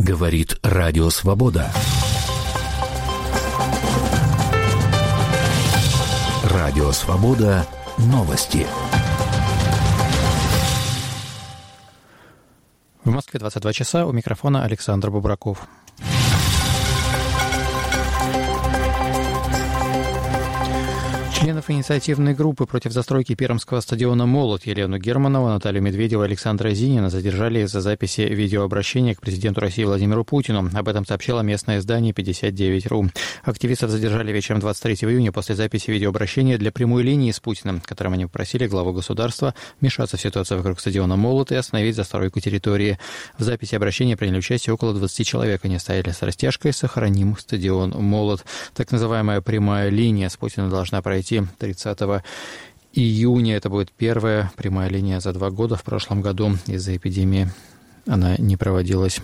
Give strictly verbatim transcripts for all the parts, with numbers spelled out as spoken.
Говорит Радио Свобода. Радио Свобода. Новости. В Москве двадцать два часа. У микрофона Александр Бубраков. Членов инициативной группы против застройки пермского стадиона «Молот» Елену Германову, Наталью Медведеву и Александра Зинина задержали из-за записи видеообращения к президенту России Владимиру Путину. Об этом сообщило местное издание пятьдесят девять точка ру. Активистов задержали вечером двадцать третьего июня после записи видеообращения для прямой линии с Путиным, которым они попросили главу государства вмешаться в ситуацию вокруг стадиона «Молот» и остановить застройку территории. В записи обращения приняли участие около двадцати человек. Они стояли с растяжкой «Сохраним стадион «Молот». Так называемая прямая линия с Путиным должна пройти тридцатого июня. Это будет первая прямая линия за два года. В прошлом году из-за эпидемии она не проводилась.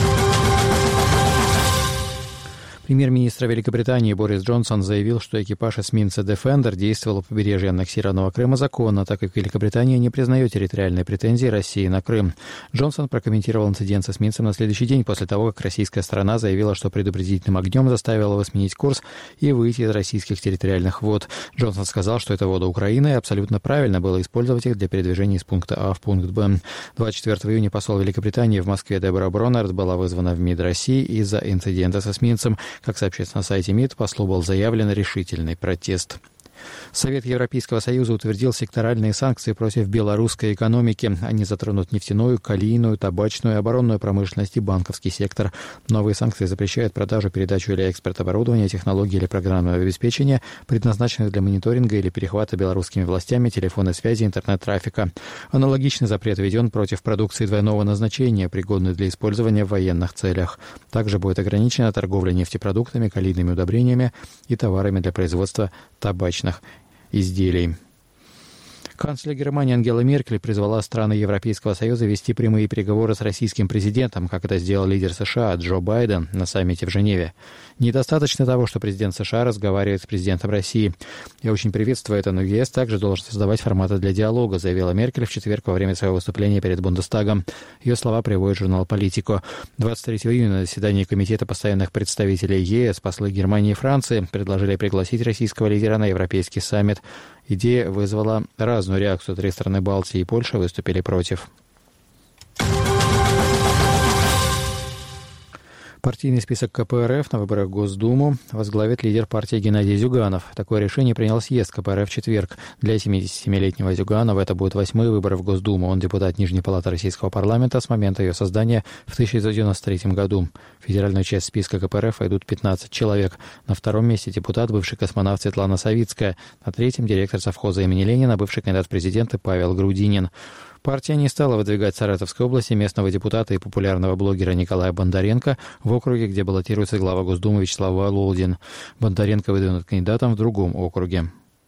Премьер-министр Великобритании Борис Джонсон заявил, что экипаж эсминца «Дефендер» действовал у побережья аннексированного Крыма законно, так как Великобритания не признает территориальные претензии России на Крым. Джонсон прокомментировал инцидент с эсминцем на следующий день после того, как российская сторона заявила, что предупредительным огнем заставила его сменить курс и выйти из российских территориальных вод. Джонсон сказал, что это воды Украины, и абсолютно правильно было использовать их для передвижения из пункта А в пункт Б. двадцать четвёртого июня посол Великобритании в Москве Дебора Броннард была вызвана в МИД России из-за инцидента с эсминцем. Как сообщается на сайте МИД, послу был заявлен решительный протест. Совет Европейского Союза утвердил секторальные санкции против белорусской экономики. Они затронут нефтяную, калийную, табачную, оборонную промышленность и банковский сектор. Новые санкции запрещают продажу, передачу или экспорт оборудования, технологий или программного обеспечения, предназначенных для мониторинга или перехвата белорусскими властями телефонной связи и интернет-трафика. Аналогичный запрет введен против продукции двойного назначения, пригодной для использования в военных целях. Также будет ограничена торговля нефтепродуктами, калийными удобрениями и товарами для производства табачных изделий. Канцлер Германии Ангела Меркель призвала страны Европейского Союза вести прямые переговоры с российским президентом, как это сделал лидер США Джо Байден на саммите в Женеве. Недостаточно того, что президент США разговаривает с президентом России. Я очень приветствую это, но ЕС также должен создавать форматы для диалога, заявила Меркель в четверг во время своего выступления перед Бундестагом. Ее слова приводит журнал «Политико». двадцать третьего июня на заседании Комитета постоянных представителей ЕС послы Германии и Франции предложили пригласить российского лидера на Европейский саммит. Идея вызвала разную реакцию. Три страны Балтии и Польша выступили против. Партийный список ка пэ эр эф на выборах в Госдуму возглавит лидер партии Геннадий Зюганов. Такое решение принял съезд ка пэ эр эф в четверг. Для семидесятисемилетнего Зюганова это будут восьмые выборы в Госдуму. Он депутат Нижней палаты Российского парламента с момента ее создания в тысяча девятьсот девяносто третьем году. В федеральную часть списка ка пэ эр эф войдут пятнадцать человек. На втором месте депутат, бывший космонавт Светлана Савицкая. На третьем директор совхоза имени Ленина, бывший кандидат в президенты Павел Грудинин. Партия не стала выдвигать в Саратовской области местного депутата и популярного блогера Николая Бондаренко в округе, где баллотируется глава Госдумы Вячеслав Володин. Бондаренко выдвинут кандидатом в другом округе.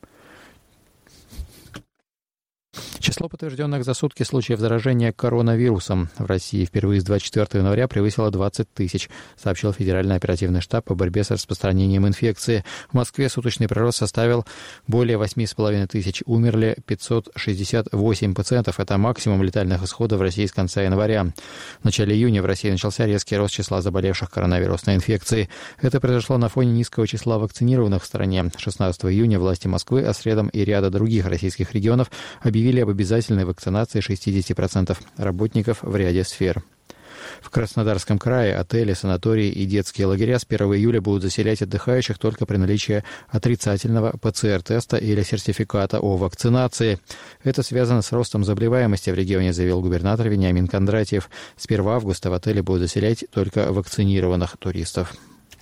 Число подтвержденных за сутки случаев заражения коронавирусом в России впервые с двадцать четвёртого января превысило двадцать тысяч, сообщил Федеральный оперативный штаб по борьбе с распространением инфекции. В Москве суточный прирост составил более восемь с половиной тысяч. Умерли пятьсот шестьдесят восемь пациентов. Это максимум летальных исходов в России с конца января. В начале июня в России начался резкий рост числа заболевших коронавирусной инфекцией. Это произошло на фоне низкого числа вакцинированных в стране. шестнадцатого июня власти Москвы, а следом и ряда других российских регионов объявили об обязательной вакцинации шестьдесят процентов работников в ряде сфер. В Краснодарском крае отели, санатории и детские лагеря с первого июля будут заселять отдыхающих только при наличии отрицательного пэ цэ эр-теста или сертификата о вакцинации. Это связано с ростом заболеваемости в регионе, заявил губернатор Вениамин Кондратьев. С первого августа в отеле будут заселять только вакцинированных туристов.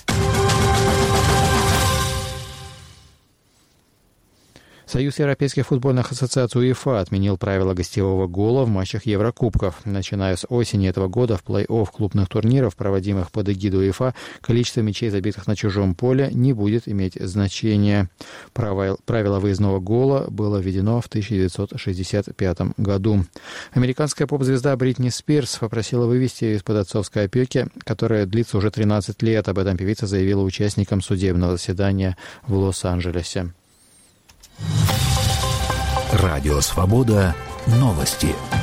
Союз Европейских футбольных ассоциаций УЕФА отменил правила гостевого гола в матчах Еврокубков. Начиная с осени этого года в плей-офф клубных турниров, проводимых под эгидой УЕФА, количество мячей, забитых на чужом поле, не будет иметь значения. Правило выездного гола было введено в тысяча девятьсот шестьдесят пятом году. Американская поп-звезда Бритни Спирс попросила вывести ее из-под отцовской опеки, которая длится уже тринадцать лет. Об этом певица заявила участникам судебного заседания в Лос-Анджелесе. Радио Свобода. Новости.